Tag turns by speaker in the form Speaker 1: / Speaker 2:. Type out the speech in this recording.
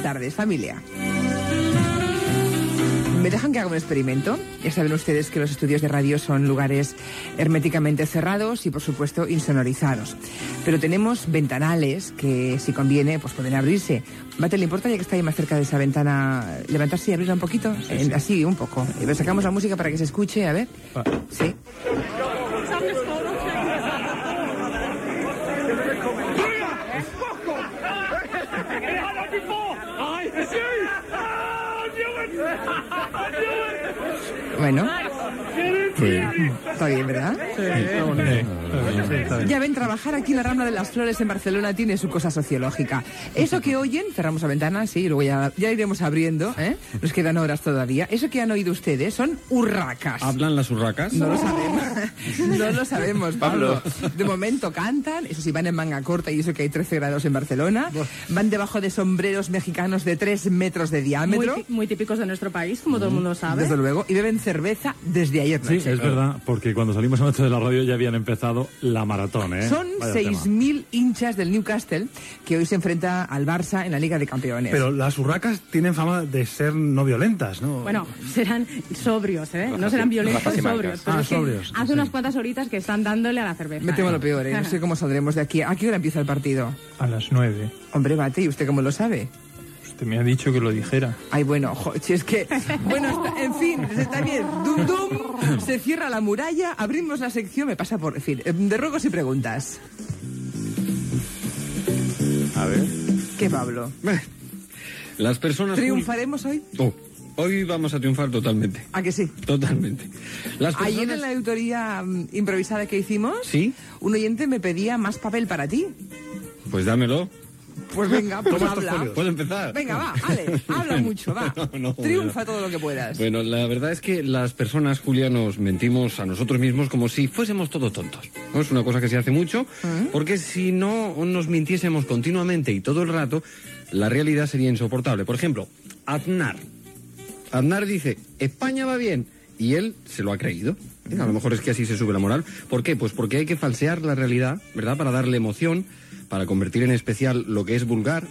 Speaker 1: tardes, familia. ¿Me dejan que haga un experimento? Ya saben ustedes que los estudios de radio son lugares herméticamente cerrados y, por supuesto, insonorizados. Pero tenemos ventanales que, si conviene, pues pueden abrirse. Mate, ¿le importa, ya que está ahí más cerca de esa ventana, levantarse y abrirla un poquito? Sí. Así, un poco. Y sacamos la música para que se escuche, a ver. Sí. Bueno, sí. Está bien, ¿verdad?
Speaker 2: Sí, está bonito. Está bien.
Speaker 1: Ya ven, trabajar aquí en la Rambla de las Flores en Barcelona tiene su cosa sociológica. Eso que oyen, cerramos la ventana, sí, y luego ya iremos abriendo, ¿eh? Nos quedan horas todavía. Eso que han oído ustedes son urracas.
Speaker 3: ¿Hablan las urracas?
Speaker 1: No lo sabemos. No lo sabemos, Pablo. De momento cantan, eso sí, van en manga corta y eso que hay 13 grados en Barcelona. Van debajo de sombreros mexicanos de 3 metros de diámetro.
Speaker 4: Muy típicos de nuestro país, como todo el mundo sabe.
Speaker 1: Desde luego. Y beben cerveza desde ayer noche.
Speaker 2: Sí, es verdad, porque cuando salimos anoche de la radio ya habían empezado la maratón, ¿eh?
Speaker 1: Son 6.000 hinchas del Newcastle que hoy se enfrenta al Barça en la Liga de Campeones.
Speaker 5: Pero las urracas tienen fama de ser no violentas, ¿no?
Speaker 4: Bueno, serán sobrios, ¿eh? No serán violentos, sobrios. Pero
Speaker 5: sobrios.
Speaker 4: Hace unas cuantas horitas que están dándole a la cerveza.
Speaker 1: Me temo lo peor, ¿eh? No sé cómo saldremos de aquí. ¿A qué hora empieza el partido?
Speaker 6: A las 9.
Speaker 1: Hombre, Bate, ¿y usted cómo lo sabe?
Speaker 6: Usted me ha dicho que lo dijera.
Speaker 1: Ay, bueno, si es que... Bueno, en fin, está bien. Dum, dum, se cierra la muralla, abrimos la sección, me pasa por... En fin, de ruegos y preguntas.
Speaker 3: A ver.
Speaker 1: ¿Qué, Pablo?
Speaker 3: Las personas...
Speaker 1: ¿Triunfaremos hoy?
Speaker 3: Hoy vamos a triunfar totalmente.
Speaker 1: ¿A que sí?
Speaker 3: Totalmente. Las personas...
Speaker 1: Ayer en la auditoría improvisada que hicimos,
Speaker 3: ¿sí?
Speaker 1: Un oyente me pedía más papel para ti.
Speaker 3: Pues dámelo.
Speaker 1: Pues venga, pues habla.
Speaker 3: ¿Puedo empezar?
Speaker 1: Venga, va, Ale, habla mucho, va. Triunfa todo lo que puedas.
Speaker 3: Bueno, la verdad es que las personas, Julia, nos mentimos a nosotros mismos como si fuésemos todos tontos. ¿No? Es una cosa que se hace mucho, porque si no nos mintiésemos continuamente y todo el rato, la realidad sería insoportable. Por ejemplo, Aznar. Aznar dice, España va bien, y él se lo ha creído. A lo mejor es que así se sube la moral. ¿Por qué? Pues porque hay que falsear la realidad, ¿verdad? Para darle emoción, para convertir en especial lo que es vulgar